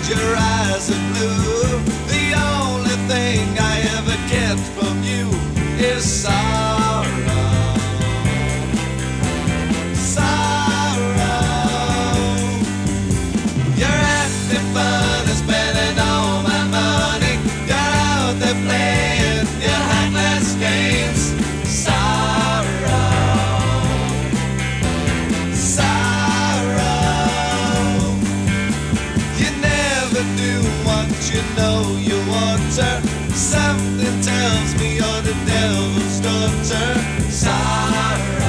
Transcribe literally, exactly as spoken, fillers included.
your eyes are blue. The only thing I ever get from you is sorrow. Sorrow. You're acting fun and spending all my money. You're out there playing your heartless games. Sorrow. Sorrow. You never do what you know you want to. Something tells me you're the devil's daughter. Sorrow.